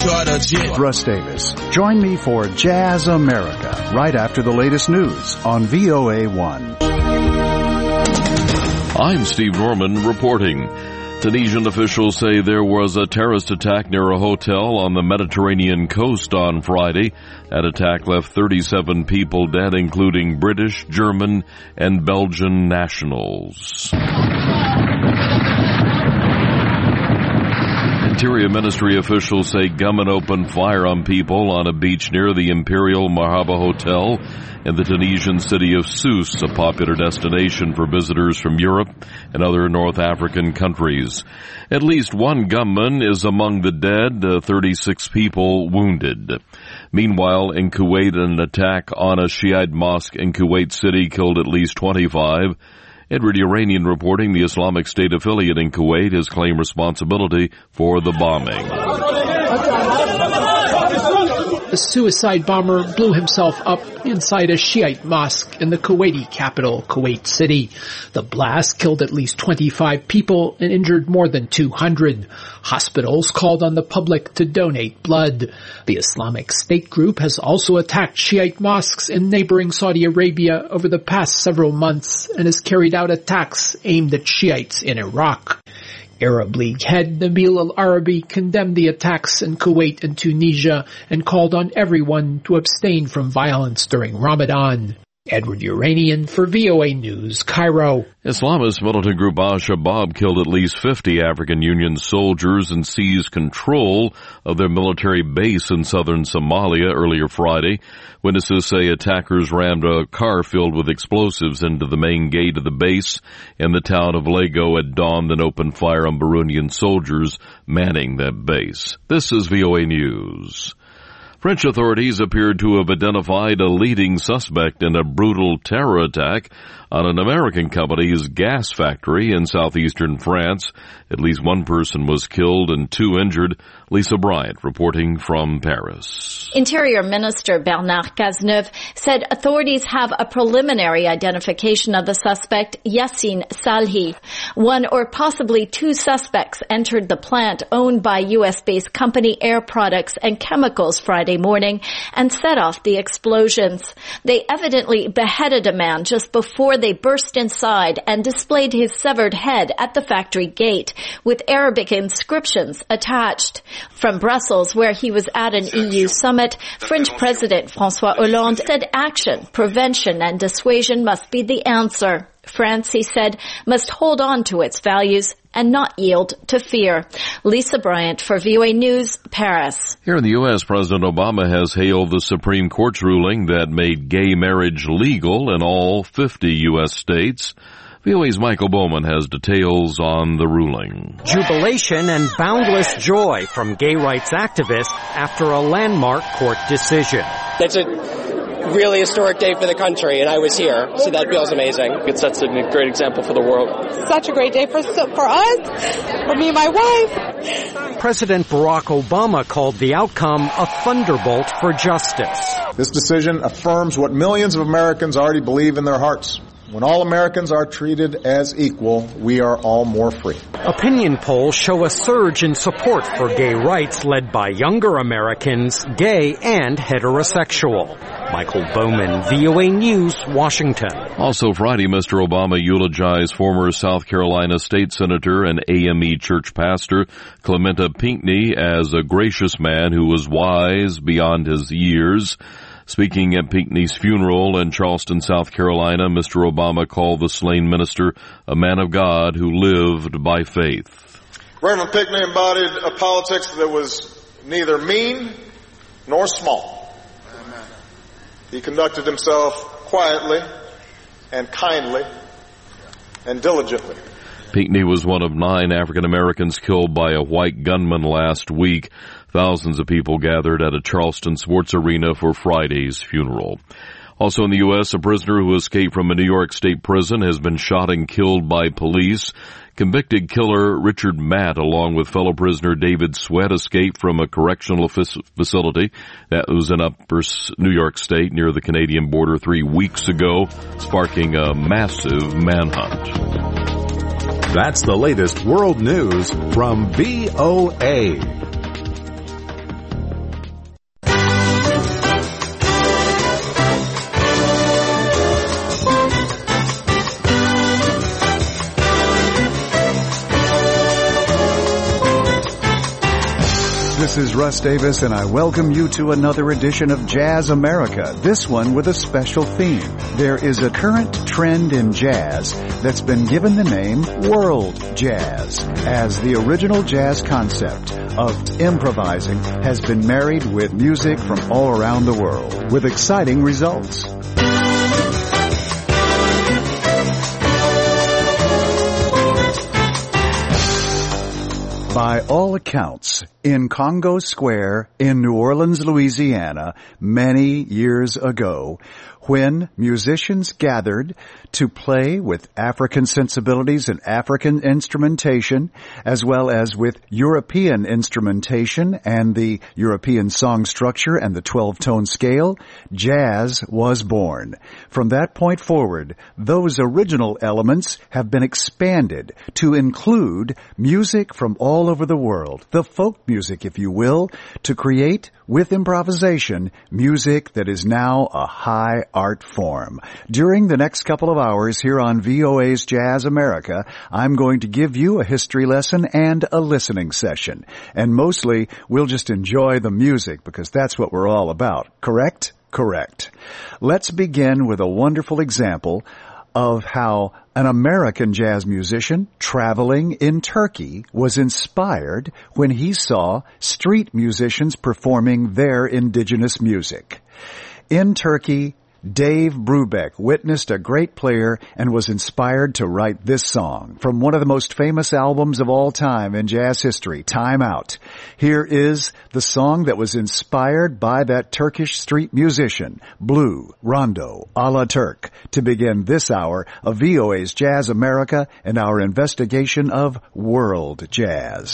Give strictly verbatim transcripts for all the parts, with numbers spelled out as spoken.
try to jet. Russ Davis. Join me for Jazz America right after the latest news on V O A one. I'm Steve Norman reporting. Tunisian officials say there was a terrorist attack near a hotel on the Mediterranean coast on Friday. That attack left thirty-seven people dead, including British, German, and Belgian nationals. Interior Ministry officials say gunmen opened fire on people on a beach near the Imperial Marhaba Hotel in the Tunisian city of Sousse, a popular destination for visitors from Europe and other North African countries. At least one gunman is among the dead, uh, thirty-six people wounded. Meanwhile, in Kuwait, an attack on a Shiite mosque in Kuwait City killed at least twenty-five. Edward Uranian reporting the Islamic State affiliate in Kuwait has claimed responsibility for the bombing. The suicide bomber blew himself up inside a Shiite mosque in the Kuwaiti capital, Kuwait City. The blast killed at least twenty-five people and injured more than two hundred. Hospitals called on the public to donate blood. The Islamic State group has also attacked Shiite mosques in neighboring Saudi Arabia over the past several months and has carried out attacks aimed at Shiites in Iraq. Arab League head Nabil al-Arabi condemned the attacks in Kuwait and Tunisia and called on everyone to abstain from violence during Ramadan. Edward Uranian for V O A News, Cairo. Islamist militant group al-Shabaab killed at least fifty African Union soldiers and seized control of their military base in southern Somalia earlier Friday. Witnesses say attackers rammed a car filled with explosives into the main gate of the base in the town of Lego at dawn, then opened fire on Burundian soldiers manning that base. This is V O A News. French authorities appeared to have identified a leading suspect in a brutal terror attack on an American company's gas factory in southeastern France. At least one person was killed and two injured. Lisa Bryant reporting from Paris. Interior Minister Bernard Cazeneuve said authorities have a preliminary identification of the suspect, Yassine Salhi. One or possibly two suspects entered the plant owned by U S-based company Air Products and Chemicals Friday morning and set off the explosions. They evidently beheaded a man just before they burst inside and displayed his severed head at the factory gate with Arabic inscriptions attached. From Brussels, where he was at an E U summit, French President François Hollande said action, prevention and dissuasion must be the answer. France, he said, must hold on to its values and not yield to fear. Lisa Bryant for V O A News, Paris. Here in the U S, President Obama has hailed the Supreme Court's ruling that made gay marriage legal in all fifty U S states. V O A's Michael Bowman has details on the ruling. Jubilation and boundless joy from gay rights activists after a landmark court decision. It's a really historic day for the country, and I was here, so that feels amazing. It sets a great example for the world. Such a great day for for us, for me and my wife. President Barack Obama called the outcome a thunderbolt for justice. This decision affirms what millions of Americans already believe in their hearts. When all Americans are treated as equal, we are all more free. Opinion polls show a surge in support for gay rights led by younger Americans, gay and heterosexual. Michael Bowman, V O A News, Washington. Also Friday, Mister Obama eulogized former South Carolina State Senator and A M E church pastor Clementa Pinckney as a gracious man who was wise beyond his years. Speaking at Pinckney's funeral in Charleston, South Carolina, Mister Obama called the slain minister a man of God who lived by faith. Reverend Pinckney embodied a politics that was neither mean nor small. Amen. He conducted himself quietly and kindly and diligently. Pinckney was one of nine African Americans killed by a white gunman last week. Thousands of people gathered at a Charleston sports arena for Friday's funeral. Also in the U S, a prisoner who escaped from a New York State prison has been shot and killed by police. Convicted killer Richard Matt, along with fellow prisoner David Sweat, escaped from a correctional facility that was in Upper New York State near the Canadian border three weeks ago, sparking a massive manhunt. That's the latest world news from V O A. This is Russ Davis, and I welcome you to another edition of Jazz America, this one with a special theme. There is a current trend in jazz that's been given the name World Jazz, as the original jazz concept of improvising has been married with music from all around the world, with exciting results. By all accounts, in Congo Square in New Orleans, Louisiana, many years ago, when musicians gathered to play with African sensibilities and African instrumentation, as well as with European instrumentation and the European song structure and the twelve-tone scale, jazz was born. From that point forward, those original elements have been expanded to include music from all over the world, the folk music, if you will, to create, with improvisation, music that is now a high art form. During the next couple of hours here on V O A's Jazz America, I'm going to give you a history lesson and a listening session. And mostly, we'll just enjoy the music because that's what we're all about. Correct? Correct. Let's begin with a wonderful example of how an American jazz musician traveling in Turkey was inspired when he saw street musicians performing their indigenous music. In Turkey, Dave Brubeck witnessed a great player and was inspired to write this song from one of the most famous albums of all time in jazz history, Time Out. Here is the song that was inspired by that Turkish street musician, Blue Rondo Alaturk, to begin this hour of V O A's Jazz America and our investigation of world jazz.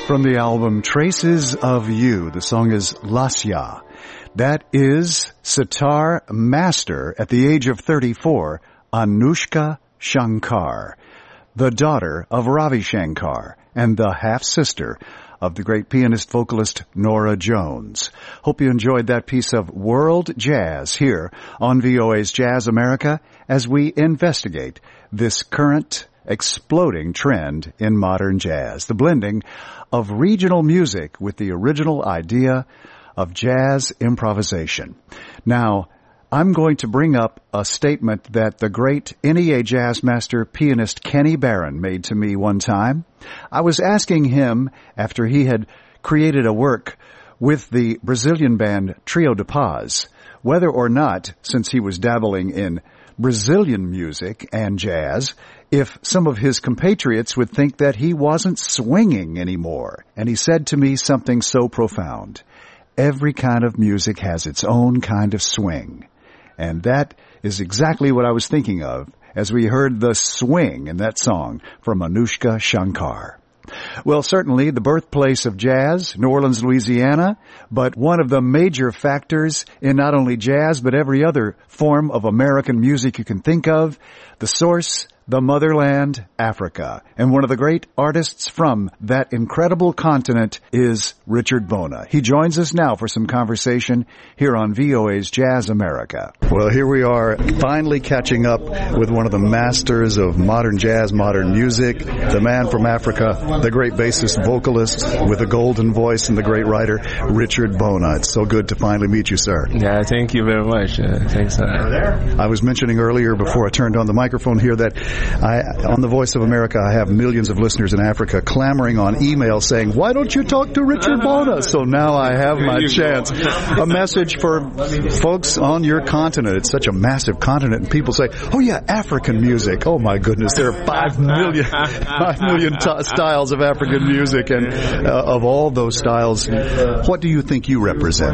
From the album Traces of You, the song is Lasya. That is sitar master at the age of thirty-four, Anushka Shankar, the daughter of Ravi Shankar and the half-sister of the great pianist vocalist Norah Jones. Hope you enjoyed that piece of world jazz here on V O A's Jazz America as we investigate this current exploding trend in modern jazz, the blending of regional music with the original idea of jazz improvisation. Now, I'm going to bring up a statement that the great N E A jazz master pianist Kenny Barron made to me one time. I was asking him, after he had created a work with the Brazilian band Trio de Paz, whether or not, since he was dabbling in Brazilian music and jazz, if some of his compatriots would think that he wasn't swinging anymore. And he said to me something so profound. Every kind of music has its own kind of swing. And that is exactly what I was thinking of as we heard the swing in that song from Anushka Shankar. Well, certainly the birthplace of jazz, New Orleans, Louisiana, but one of the major factors in not only jazz but every other form of American music you can think of, the source, the motherland, Africa. And one of the great artists from that incredible continent is Richard Bona. He joins us now for some conversation here on V O A's Jazz America. Well, here we are finally catching up with one of the masters of modern jazz, modern music, the man from Africa, the great bassist vocalist with a golden voice and the great writer, Richard Bona. It's so good to finally meet you, sir. Yeah, thank you very much. Uh, thanks. Uh, I was mentioning earlier before I turned on the microphone here that I, on the Voice of America, I have millions of listeners in Africa clamoring on email saying, why don't you talk to Richard Bona? So now I have my chance. A message for folks on your continent. It's such a massive continent, and people say, oh yeah, African music. Oh my goodness, there are five million, five million t- styles of African music, and uh, of all those styles, what do you think you represent?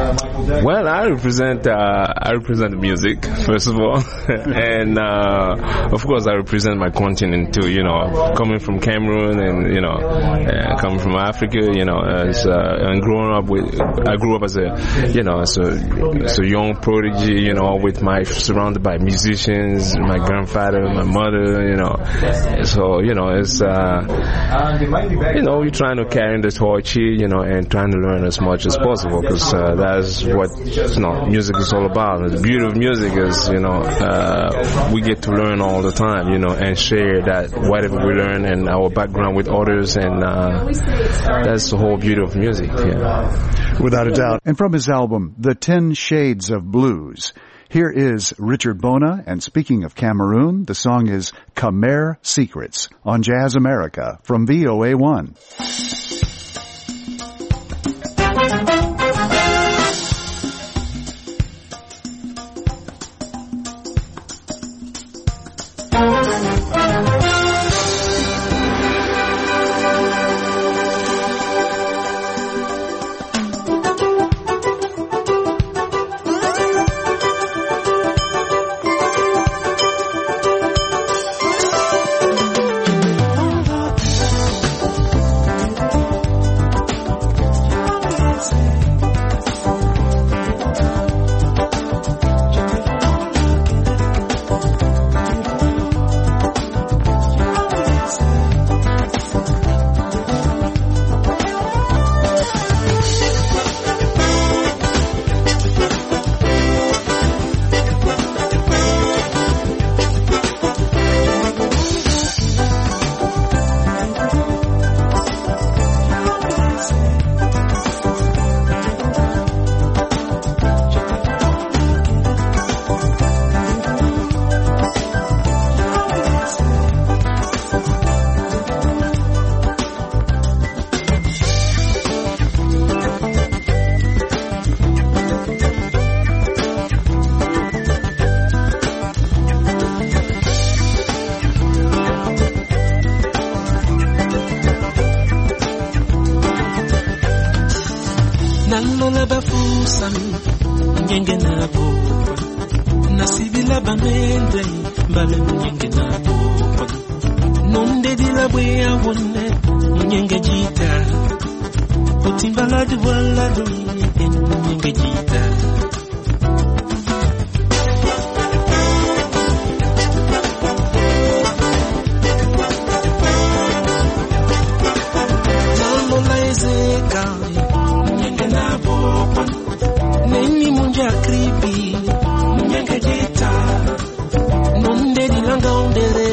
Well, I represent, uh, I represent music, first of all, and uh, of course I represent my continent too, you know, coming from Cameroon and, you know, uh, coming from Africa, you know, as, uh, and growing up with, I grew up as a, you know, as a, as a young prodigy, you know, with my, surrounded by musicians, my grandfather, my mother, you know, so, you know, it's, uh, you know, we're trying to carry the torch here, you know, and trying to learn as much as possible, because, uh, that's what, you know, music is all about. The beauty of music is, you know, uh, we get to learn all the time, you know, and share that whatever we learn and our background with others, and uh, that's the whole beauty of music. Yeah. Without a doubt. And from his album, The Ten Shades of Blues, here is Richard Bona, and speaking of Cameroon, the song is Khmer Secrets on Jazz America from V O A one. nonde di la bwea wonne nyenge jita utimbala di wala do nyenge jita Nalo laizeka nyenge na bopa neni munja kripi nyenge jita nonde di langa ondele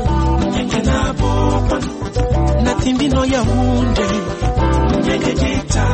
Natimbi no ya munde Nyenge jita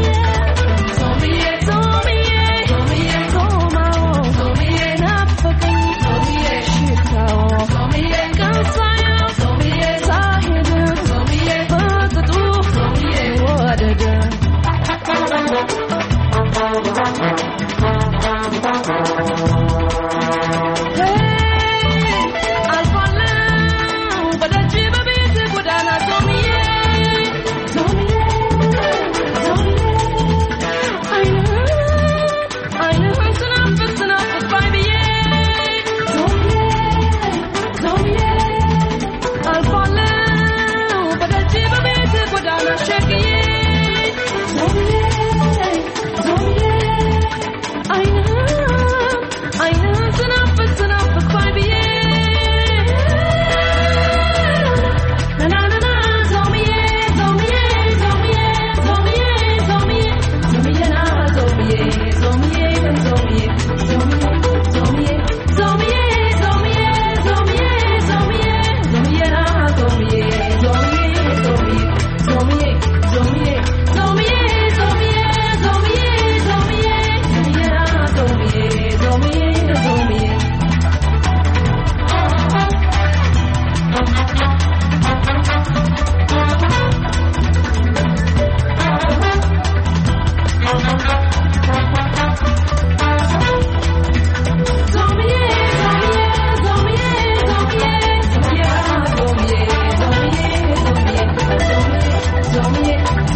Zombie, zombie, zombie, zombie, zombie, zombie,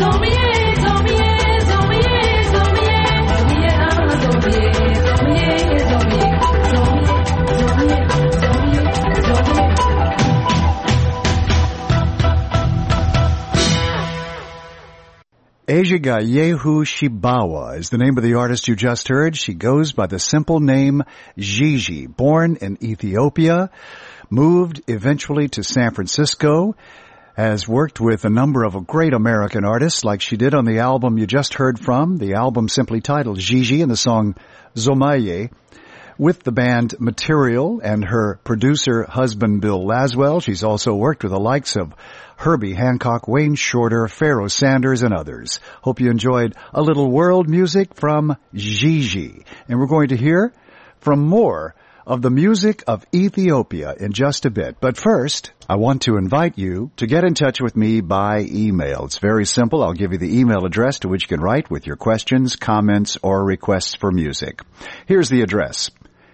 Ejigayehu Shibawa is the name of the artist you just heard. She goes by the simple name Gigi. Born in Ethiopia, moved eventually to San Francisco, has worked with a number of great American artists like she did on the album you just heard from, the album simply titled Gigi, and the song Zomaye, with the band Material and her producer husband Bill Laswell. She's also worked with the likes of Herbie Hancock, Wayne Shorter, Pharoah Sanders, and others. Hope you enjoyed a little world music from Gigi. And we're going to hear from more of the music of Ethiopia in just a bit. But first, I want to invite you to get in touch with me by email. It's very simple. I'll give you the email address to which you can write with your questions, comments, or requests for music. Here's the address: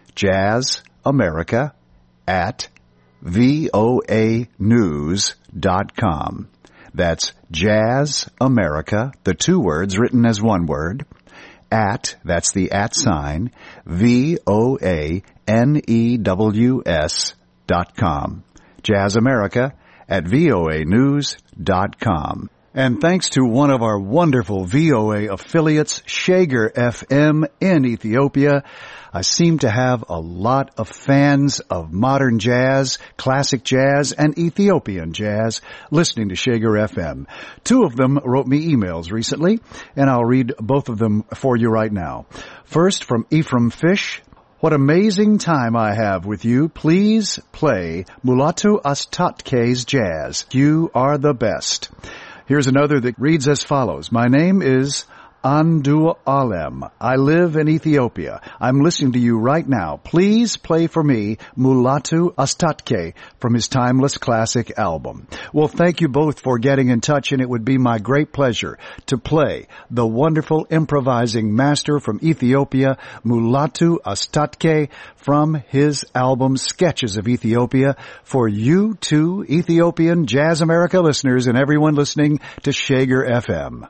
jazzamerica at voa news dot com. That's jazzamerica, the two words written as one word, at, that's the at sign, V O A N E W S dot com. Jazzamerica at voa news dot com. And thanks to one of our wonderful V O A affiliates, Shager F M in Ethiopia, I seem to have a lot of fans of modern jazz, classic jazz, and Ethiopian jazz listening to Shager F M. Two of them wrote me emails recently, and I'll read both of them for you right now. First, from Ephraim Fish. What amazing time I have with you. Please play Mulatu Astatke's jazz. You are the best. Here's another that reads as follows. My name is Andu Alem. I live in Ethiopia. I'm listening to you right now. Please play for me Mulatu Astatke from his Timeless Classic album. Well, thank you both for getting in touch, and it would be my great pleasure to play the wonderful improvising master from Ethiopia, Mulatu Astatke, from his album Sketches of Ethiopia for you two Ethiopian Jazz America listeners and everyone listening to Shager F M.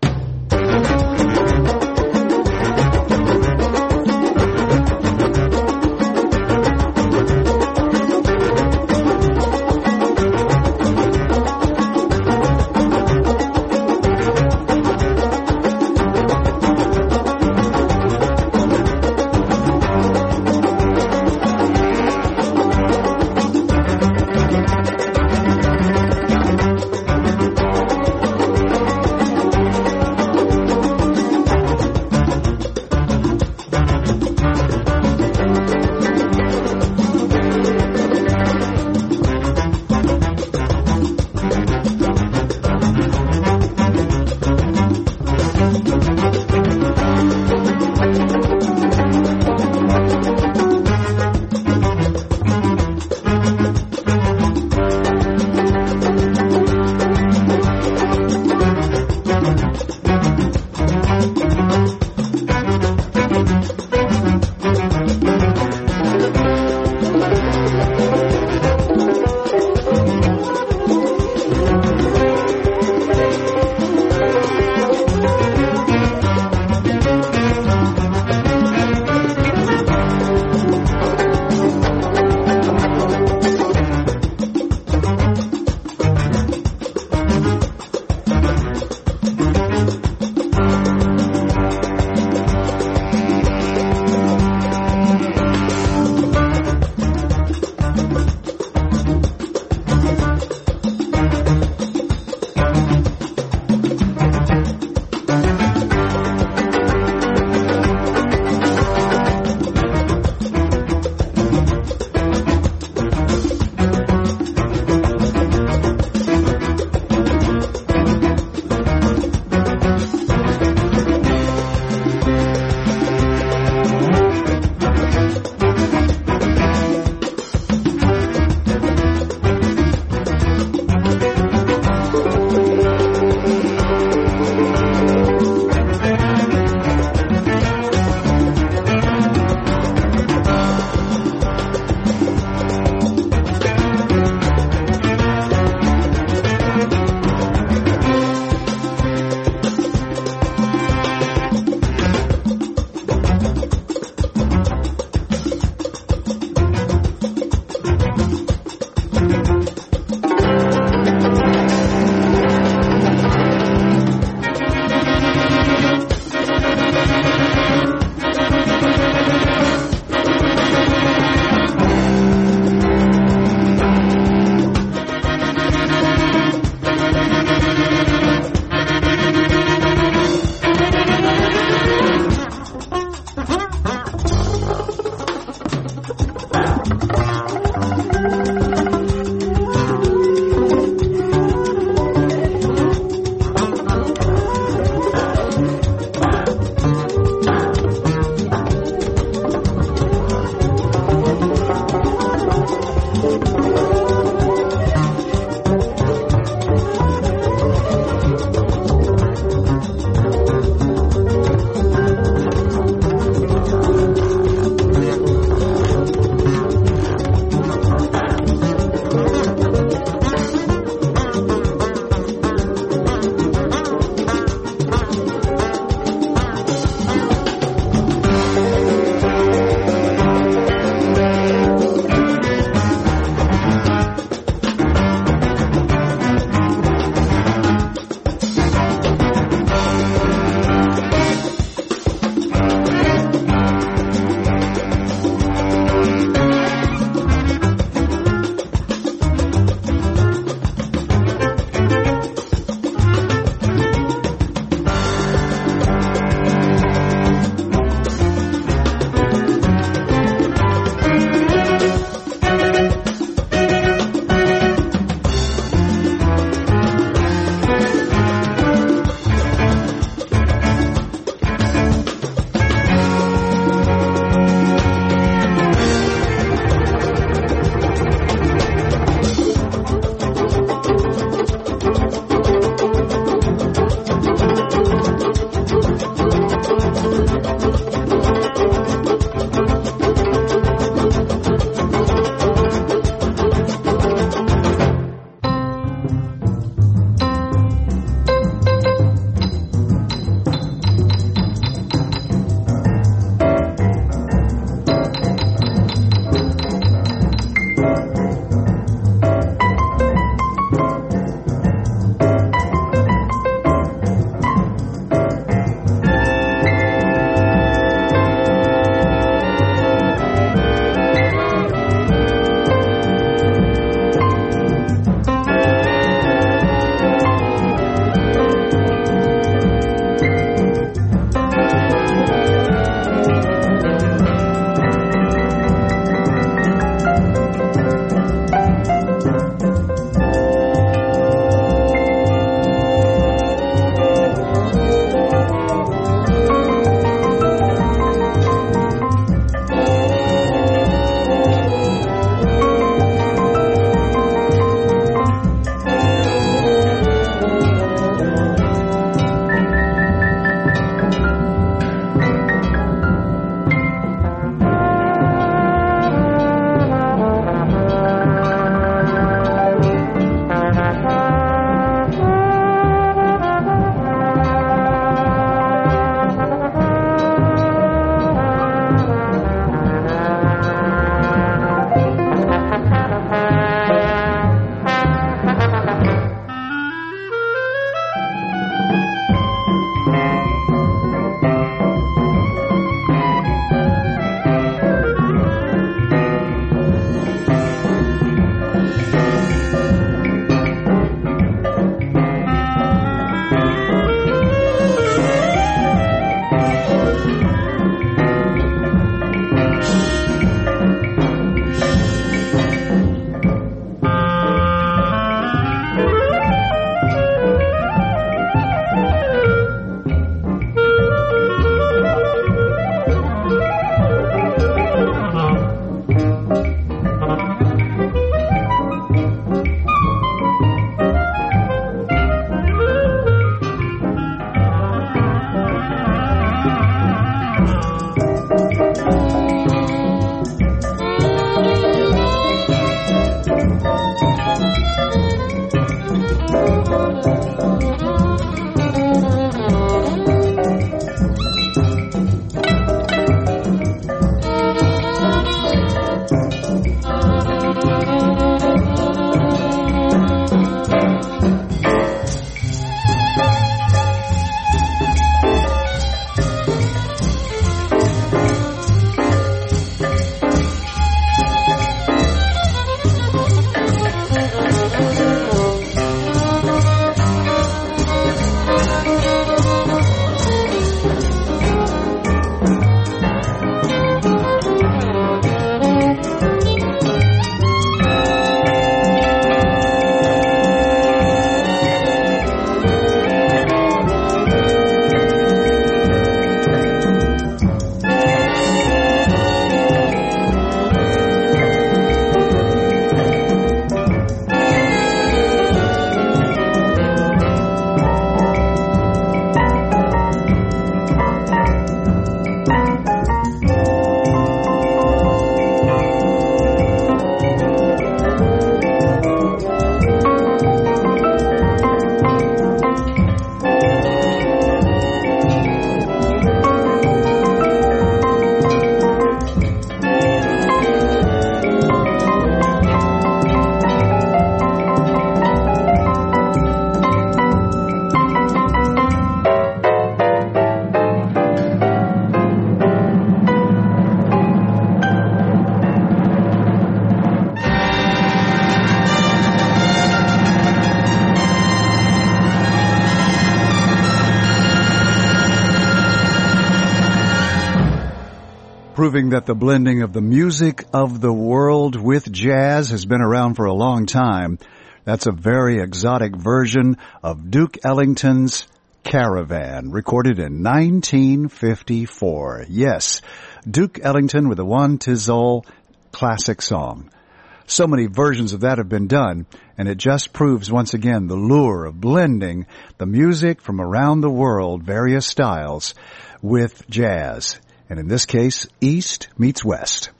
proving that the blending of the music of the world with jazz has been around for a long time. That's a very exotic version of Duke Ellington's Caravan, recorded in nineteen fifty-four. Yes, Duke Ellington with the Juan Tizol classic song. So many versions of that have been done, and it just proves once again the lure of blending the music from around the world, various styles, with jazz. And in this case, East meets West.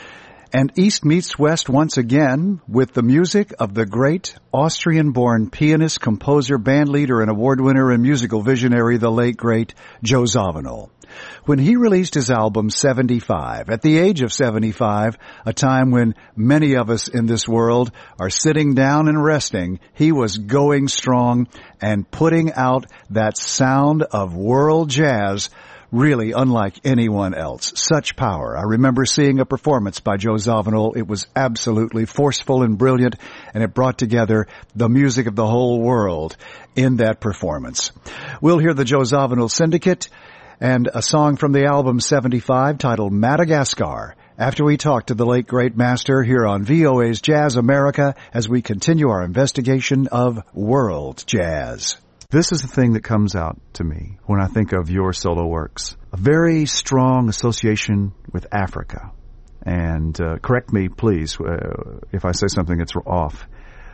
And East meets West once again with the music of the great Austrian-born pianist, composer, bandleader, and award winner and musical visionary, the late, great Joe Zawinul. When he released his album seventy-five, at the age of seventy-five, a time when many of us in this world are sitting down and resting, he was going strong and putting out that sound of world jazz really unlike anyone else. Such power. I remember seeing a performance by Joe Zawinul. It was absolutely forceful and brilliant, and it brought together the music of the whole world in that performance. We'll hear the Joe Zawinul Syndicate and a song from the album seventy-five titled Madagascar after we talk to the late great master here on V O A's Jazz America as we continue our investigation of world jazz. This is the thing that comes out to me when I think of your solo works. A very strong association with Africa. And uh, correct me, please, uh, if I say something that's off.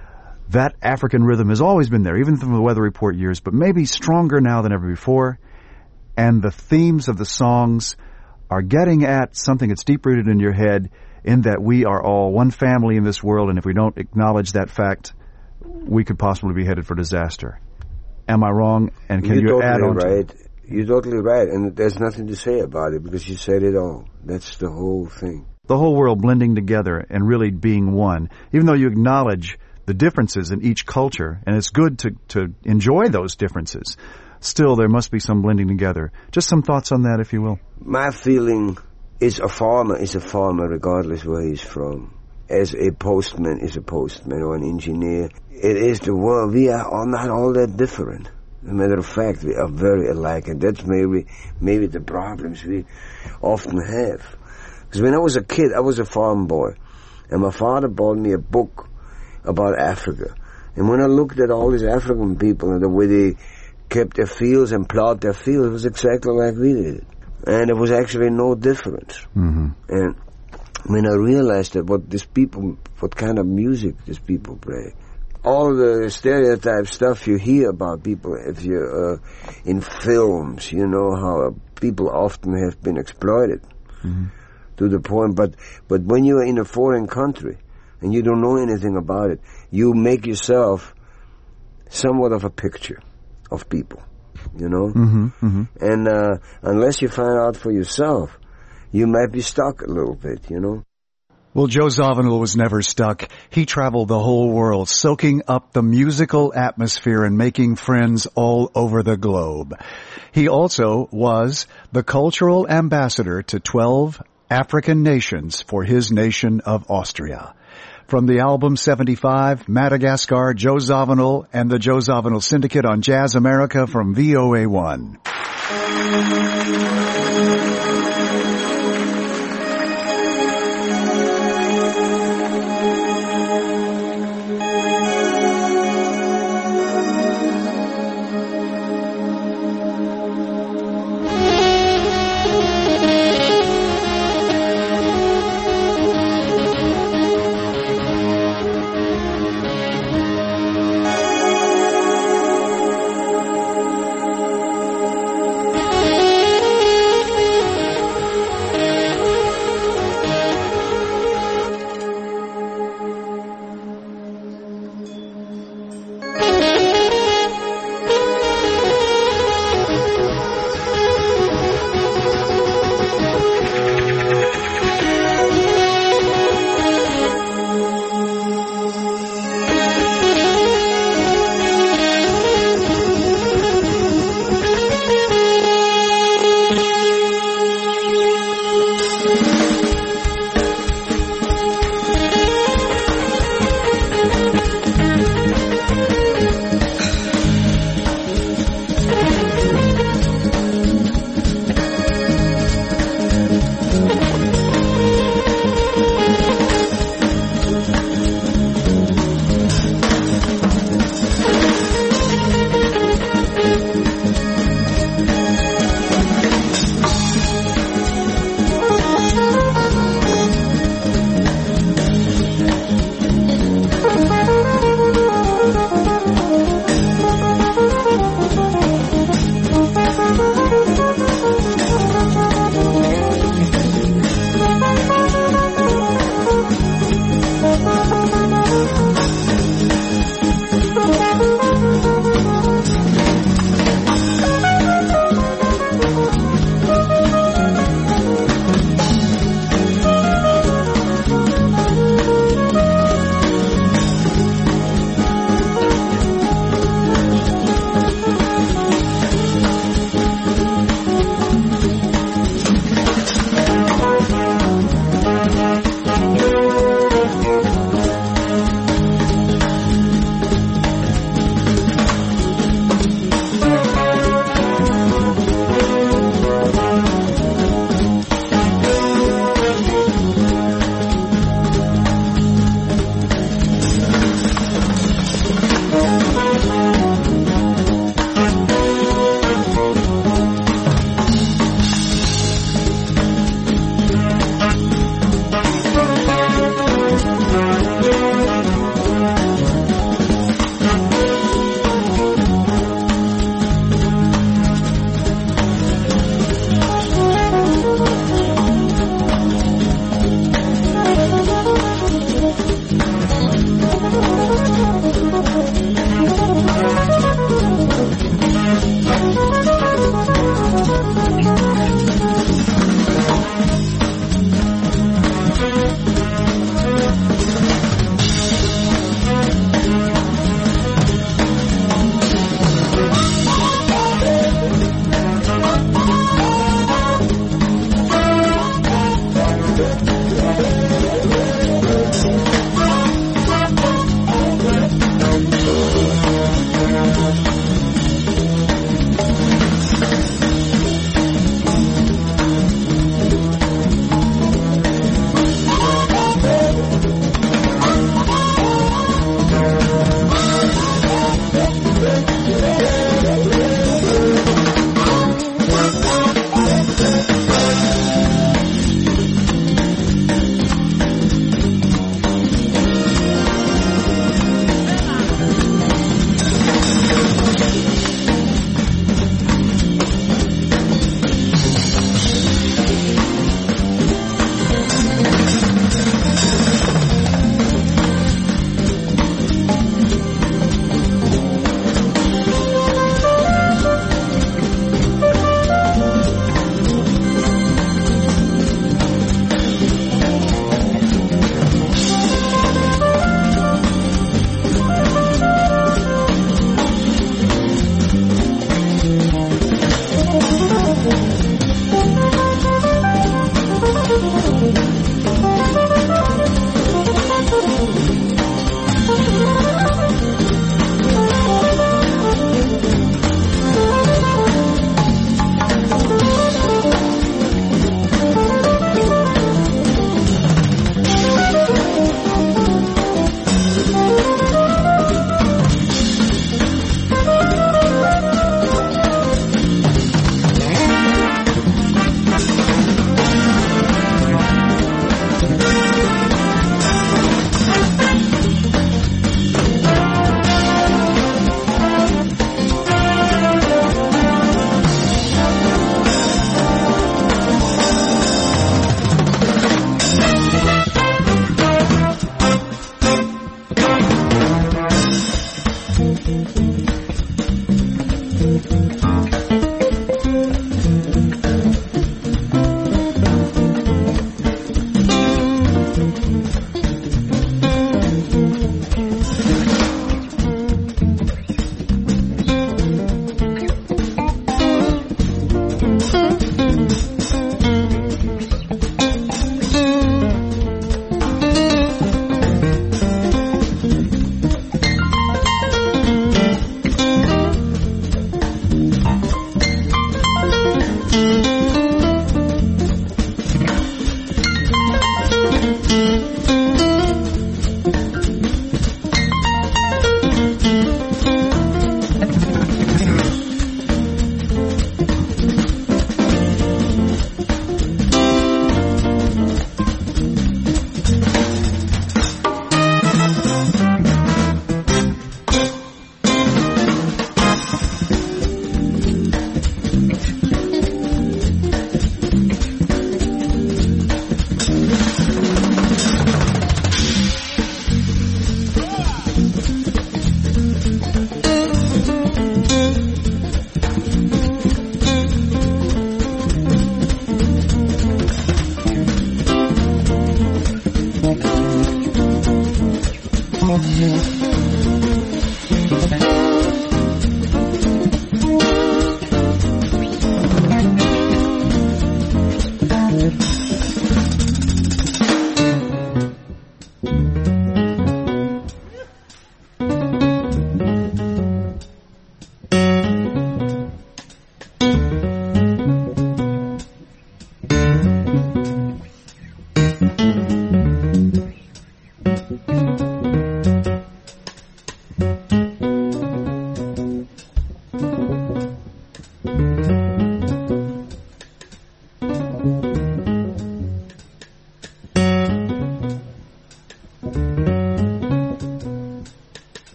That African rhythm has always been there, even from the Weather Report years, but maybe stronger now than ever before. And the themes of the songs are getting at something that's deep-rooted in your head, in that we are all one family in this world, and if we don't acknowledge that fact, we could possibly be headed for disaster. Am I wrong? And can You're you totally add on right. to it? You're totally right, and there's nothing to say about it because you said it all. That's the whole thing. The whole world blending together and really being one, even though you acknowledge the differences in each culture, and it's good to, to enjoy those differences. Still, there must be some blending together. Just some thoughts on that, if you will. My feeling is a farmer is a farmer regardless where he's from. As a postman is a postman or an engineer. It is the world. We are all not all that different. As a matter of fact, we are very alike, and that's maybe maybe the problems we often have. Because when I was a kid, I was a farm boy, and my father bought me a book about Africa. And when I looked at all these African people and the way they kept their fields and plowed their fields, it was exactly like we did. And there was actually no difference. Mm-hmm. And when I realized that what these people, what kind of music these people play, all the stereotype stuff you hear about people, if you're uh, in films, you know how people often have been exploited mm-hmm. to the point. But but when you're in a foreign country and you don't know anything about it, you make yourself somewhat of a picture of people, you know. Mm-hmm. Mm-hmm. And uh, unless you find out for yourself, you might be stuck a little bit, you know. Well, Joe Zawinul was never stuck. He traveled the whole world, soaking up the musical atmosphere and making friends all over the globe. He also was the cultural ambassador to twelve African nations for his nation of Austria. From the album seventy-five, Madagascar, Joe Zawinul and the Joe Zawinul Syndicate on Jazz America from V O A one.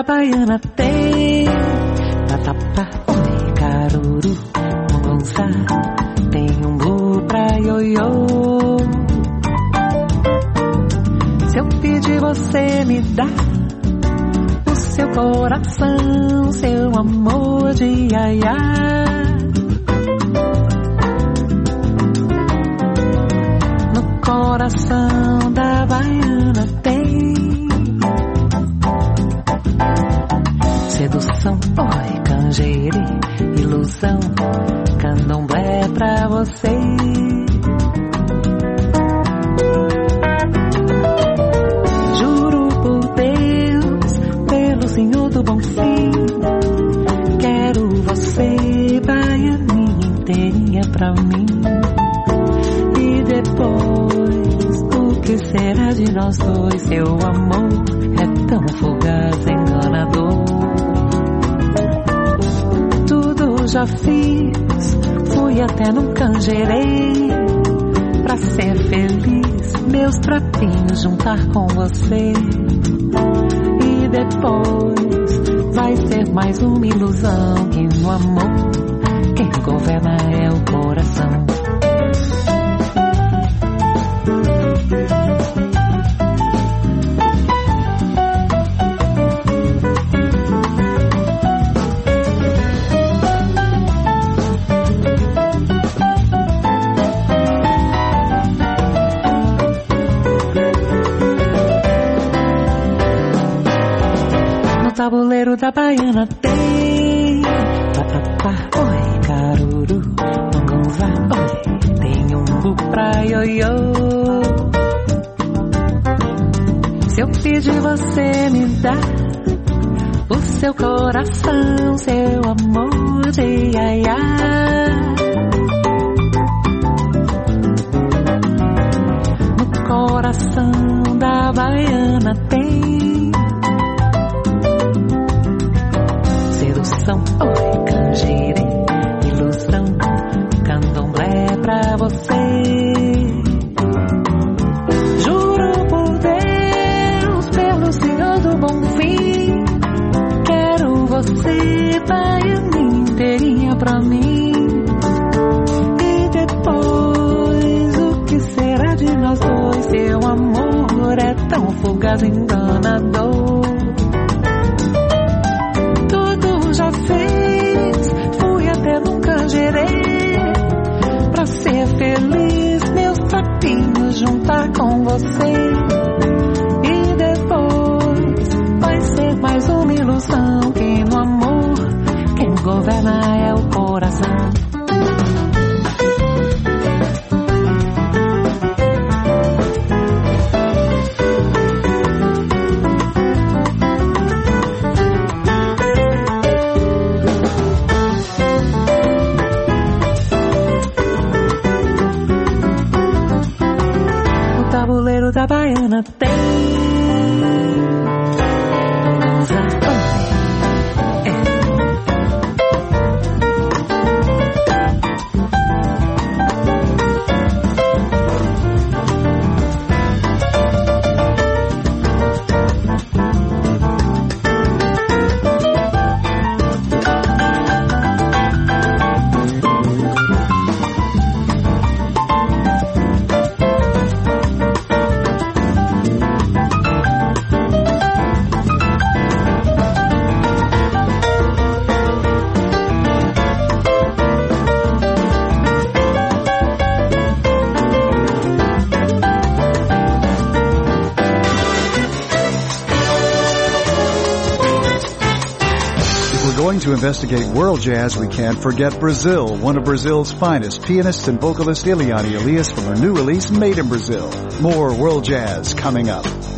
da baiana tem tatapá, oi, caruru, mongonzá, tem um bu pra ioiô. Se eu pedir você me dá o seu coração, seu amor de iaiá. No coração da baiana tem sedução, oi, canjeire, ilusão, candomblé pra você. Juro por Deus, pelo Senhor do Bom Fim, quero você, baianinha inteirinha pra mim. E depois, o que será de nós dois? Seu amor é tão fugaz, enganador. Tudo já fiz, fui até num canjerei pra ser feliz, meus trapinhos juntar com você. E depois vai ser mais uma ilusão, que no amor quem governa é o coração. Tabuleiro da baiana tem tatapá, oi, caruru, mongonzá, oi, tem um bu pra ioiô. Se eu pedir você me dá o seu coração, seu amor de iaiá. No coração da baiana tem oi, canjire, ilusão, candomblé pra você. Juro por Deus, pelo Senhor do Bom Fim, quero você, baianinha inteirinha pra mim. E depois, o que será de nós dois? Seu amor é tão fugaz, enganador. Já fez, fui até num canjerei pra ser feliz, meus trapinhos juntar com você. E depois vai ser mais uma ilusão, que no amor quem governa é o coração. Tabuleiro da baiana tem To investigate world jazz, we can't forget Brazil. One of Brazil's finest, pianist and vocalist Eliane Elias from her new release, Made in Brazil. More world jazz coming up.